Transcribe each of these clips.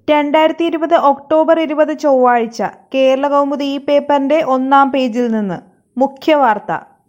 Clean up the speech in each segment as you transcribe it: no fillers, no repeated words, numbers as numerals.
2020 October 20 ചൊവ്വാഴ്ച കേരളകൗമുദി ഈ പേപ്പറിന്റെ 1-ാം പേജിൽ നിന്ന് മുഖ്യവാർത്ത.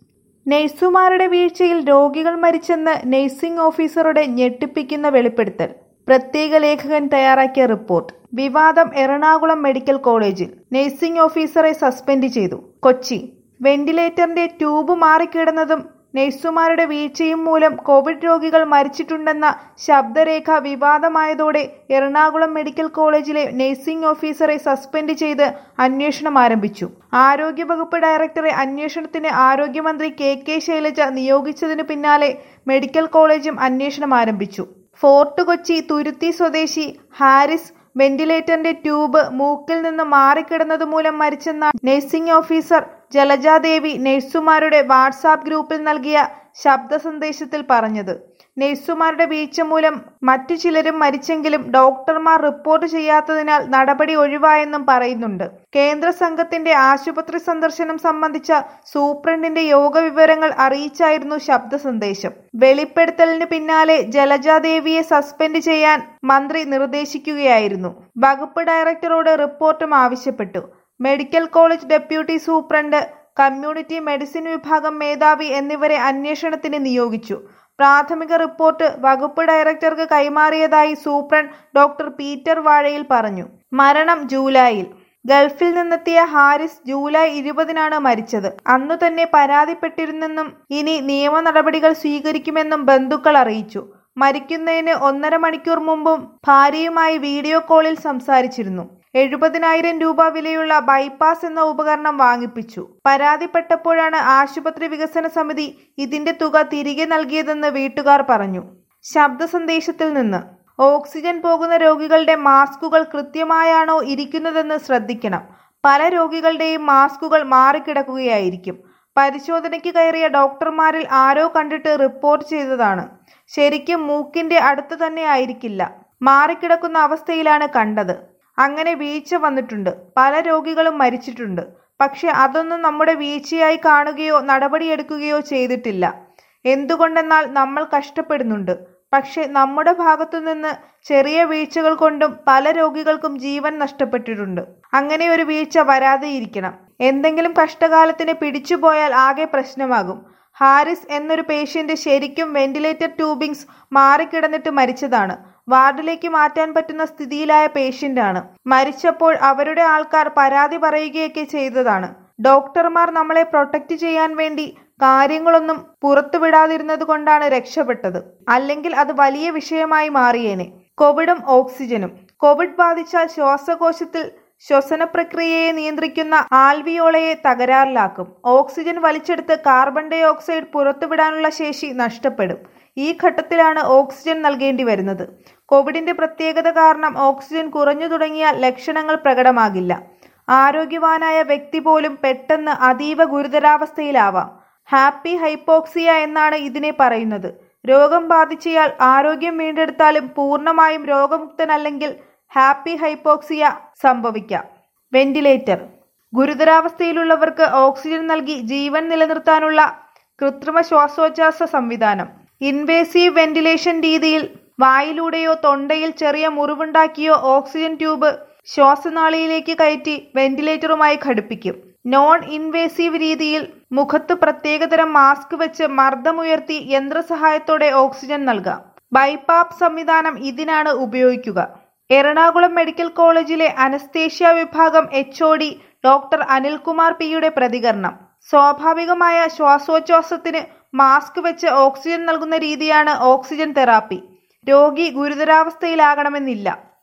നഴ്സുമാരുടെ വീഴ്ചയിൽ രോഗികൾ മരിച്ചെന്ന് നഴ്സിംഗ് ഓഫീസറുടെ ഞെട്ടിപ്പിക്കുന്ന വെളിപ്പെടുത്തൽ. പ്രത്യേക ലേഖകൻ തയ്യാറാക്കിയ റിപ്പോർട്ട്. വിവാദം എറണാകുളം മെഡിക്കൽ കോളേജിൽ. നഴ്സിംഗ് ഓഫീസറെ സസ്പെൻഡ് ചെയ്തു. കൊച്ചി. വെന്റിലേറ്ററിന്റെ ട്യൂബ് മാറിക്കിടന്നതും നഴ്സുമാരുടെ വീഴ്ചയും മൂലം കോവിഡ് രോഗികൾ മരിച്ചിട്ടുണ്ടെന്ന ശബ്ദരേഖ വിവാദമായതോടെ എറണാകുളം മെഡിക്കൽ കോളേജിലെ നഴ്സിംഗ് ഓഫീസറെ സസ്പെൻഡ് ചെയ്ത് അന്വേഷണം ആരംഭിച്ചു. ആരോഗ്യവകുപ്പ് ഡയറക്ടറെ അന്വേഷണത്തിന് ആരോഗ്യമന്ത്രി കെ ശൈലജ നിയോഗിച്ചതിനു പിന്നാലെ മെഡിക്കൽ കോളേജും അന്വേഷണം ആരംഭിച്ചു. ഫോർട്ട് കൊച്ചി തുരുത്തി സ്വദേശി ഹാരിസ് വെന്റിലേറ്ററിന്റെ ട്യൂബ് മൂക്കിൽ നിന്ന് മാറിക്കിടന്നതുമൂലം മരിച്ചെന്ന നഴ്സിംഗ് ഓഫീസർ ജലജാദേവി നഴ്സുമാരുടെ വാട്സാപ്പ് ഗ്രൂപ്പിൽ നൽകിയ ശബ്ദ സന്ദേശത്തിൽ പറഞ്ഞത്. നഴ്സുമാരുടെ വീഴ്ച മൂലം മറ്റു ചിലരും മരിച്ചെങ്കിലും ഡോക്ടർമാർ റിപ്പോർട്ട് ചെയ്യാത്തതിനാൽ നടപടി ഒഴിവായെന്നും പറയുന്നുണ്ട്. കേന്ദ്ര സംഘത്തിന്റെ ആശുപത്രി സന്ദർശനം സംബന്ധിച്ച സൂപ്രണ്ടിന്റെ യോഗ വിവരങ്ങൾ അറിയിച്ചായിരുന്നു ശബ്ദ സന്ദേശം. വെളിപ്പെടുത്തലിന് പിന്നാലെ ജലജാദേവിയെ സസ്പെൻഡ് ചെയ്യാൻ മന്ത്രി നിർദ്ദേശിക്കുകയായിരുന്നു. വകുപ്പ് ഡയറക്ടറോട് റിപ്പോർട്ടും ആവശ്യപ്പെട്ടു. Medical college deputy superintendent, community medicine വിഭാഗം മേധാവി എന്നിവരെ അന്വേഷണത്തിന് നിയോഗിച്ചു. പ്രാഥമിക റിപ്പോർട്ട് വകുപ്പ് ഡയറക്ടർക്ക് കൈമാറിയതായി സൂപ്രണ്ട് ഡോക്ടർ പീറ്റർ വാഴയിൽ പറഞ്ഞു. മരണം ജൂലൈയിൽ. ഗൾഫിൽ നിന്നെത്തിയ ഹാരിസ് ജൂലൈ 20-നാണ് മരിച്ചത്. അന്നു തന്നെ പരാതിപ്പെട്ടിരുന്നെന്നും ഇനി നിയമ നടപടികൾ സ്വീകരിക്കുമെന്നും ബന്ധുക്കൾ അറിയിച്ചു. മരിക്കുന്നതിന് 1.5 മണിക്കൂർ മുമ്പും ഭാര്യയുമായി വീഡിയോ കോളിൽ സംസാരിച്ചിരുന്നു. 70,000 രൂപ വിലയുള്ള ബൈപ്പാസ് എന്ന ഉപകരണം വാങ്ങിപ്പിച്ചു. പരാതിപ്പെട്ടപ്പോഴാണ് ആശുപത്രി വികസന സമിതി ഇതിന്റെ തുക തിരികെ നൽകിയതെന്ന് വീട്ടുകാർ പറഞ്ഞു. ശബ്ദ സന്ദേശത്തിൽ നിന്ന്. ഓക്സിജൻ പോകുന്ന രോഗികളുടെ മാസ്കുകൾ കൃത്യമായാണോ ഇരിക്കുന്നതെന്ന് ശ്രദ്ധിക്കണം. പല രോഗികളുടെയും മാസ്കുകൾ മാറിക്കിടക്കുകയായിരിക്കും. പരിശോധനയ്ക്ക് കയറിയ ഡോക്ടർമാരിൽ ആരോ കണ്ടിട്ട് റിപ്പോർട്ട് ചെയ്തതാണ്. ശരിക്കും മൂക്കിന്റെ അടുത്ത് തന്നെ ആയിരിക്കില്ല. മാറിക്കിടക്കുന്ന അവസ്ഥയിലാണ് കണ്ടത്. അങ്ങനെ വീഴ്ച വന്നിട്ടുണ്ട്. പല രോഗികളും മരിച്ചിട്ടുണ്ട്. പക്ഷെ അതൊന്നും നമ്മുടെ വീഴ്ചയായി കാണുകയോ നടപടിയെടുക്കുകയോ ചെയ്തിട്ടില്ല. എന്തുകൊണ്ടെന്നാൽ നമ്മൾ കഷ്ടപ്പെടുന്നുണ്ട്. പക്ഷെ നമ്മുടെ ഭാഗത്തുനിന്ന് ചെറിയ വീഴ്ചകൾ കൊണ്ടും പല രോഗികൾക്കും ജീവൻ നഷ്ടപ്പെട്ടിട്ടുണ്ട്. അങ്ങനെ ഒരു വീഴ്ച വരാതെയിരിക്കണം. എന്തെങ്കിലും കഷ്ടകാലത്തിന് പിടിച്ചുപോയാൽ ആകെ പ്രശ്നമാകും. ഹാരിസ് എന്നൊരു പേഷ്യന്റ് ശരിക്കും വെന്റിലേറ്റർ ട്യൂബിങ്സ് മാറിക്കിടന്നിട്ട് മരിച്ചതാണ്. വാർഡിലേക്ക് മാറ്റാൻ പറ്റുന്ന സ്ഥിതിയിലായ പേഷ്യന്റാണ്. മരിച്ചപ്പോൾ അവരുടെ ആൾക്കാർ പരാതി പറയുകയൊക്കെ ചെയ്തതാണ്. ഡോക്ടർമാർ നമ്മളെ പ്രൊട്ടക്ട് ചെയ്യാൻ വേണ്ടി കാര്യങ്ങളൊന്നും പുറത്തുവിടാതിരുന്നത് കൊണ്ടാണ് രക്ഷപ്പെട്ടത്. അല്ലെങ്കിൽ അത് വലിയ വിഷയമായി മാറിയേനെ. കോവിഡും ഓക്സിജനും. കോവിഡ് ബാധിച്ചാൽ ശ്വാസകോശത്തിൽ ശ്വസന പ്രക്രിയയെ നിയന്ത്രിക്കുന്ന ആൽവിയോളയെ തകരാറിലാക്കും. ഓക്സിജൻ വലിച്ചെടുത്ത് കാർബൺ ഡൈ ഓക്സൈഡ് പുറത്തുവിടാനുള്ള ശേഷി നഷ്ടപ്പെടും. ഈ ഘട്ടത്തിലാണ് ഓക്സിജൻ നൽകേണ്ടി വരുന്നത്. കോവിഡിന്റെ പ്രത്യേകത കാരണം ഓക്സിജൻ കുറഞ്ഞു തുടങ്ങിയാൽ ലക്ഷണങ്ങൾ പ്രകടമാകില്ല. ആരോഗ്യവാനായ വ്യക്തി പോലും പെട്ടെന്ന് അതീവ ഗുരുതരാവസ്ഥയിലാവാം. ഹാപ്പി ഹൈപ്പോക്സിയ എന്നാണ് ഇതിനെ പറയുന്നത്. രോഗം ബാധിച്ചയാൾ ആരോഗ്യം വീണ്ടെടുത്താലും പൂർണ്ണമായും രോഗമുക്തനല്ലെങ്കിൽ ഹാപ്പി ഹൈപ്പോക്സിയ സംഭവിക്കാം. വെന്റിലേറ്റർ. ഗുരുതരാവസ്ഥയിലുള്ളവർക്ക് ഓക്സിജൻ നൽകി ജീവൻ നിലനിർത്താനുള്ള കൃത്രിമ ശ്വാസോച്ഛ്വാസ സംവിധാനം. ഇൻവേസീവ് വെന്റിലേഷൻ രീതിയിൽ വായിലൂടെയോ തൊണ്ടയിൽ ചെറിയ മുറിവുണ്ടാക്കിയോ ഓക്സിജൻ ട്യൂബ് ശ്വാസനാളിയിലേക്ക് കയറ്റി വെന്റിലേറ്ററുമായി ഘടിപ്പിക്കും. നോൺ ഇൻവേസീവ് രീതിയിൽ മുഖത്ത് പ്രത്യേകതരം മാസ്ക് വെച്ച് മർദ്ദമുയർത്തി യന്ത്രസഹായത്തോടെ ഓക്സിജൻ നൽകാം. ബൈപാപ്പ് സംവിധാനം ഇതിനാണ് ഉപയോഗിക്കുക. എറണാകുളം മെഡിക്കൽ കോളേജിലെ അനസ്തേഷ്യ വിഭാഗം HOD ഡോക്ടർ അനിൽകുമാർ P-യുടെ പ്രതികരണം. സ്വാഭാവികമായ ശ്വാസോച്ഛ്വാസത്തിന് മാസ്ക് വെച്ച് ഓക്സിജൻ നൽകുന്ന രീതിയാണ് ഓക്സിജൻ തെറാപ്പി. രോഗി ഗുരുതരാവസ്ഥയിലാകണമെന്നില്ല.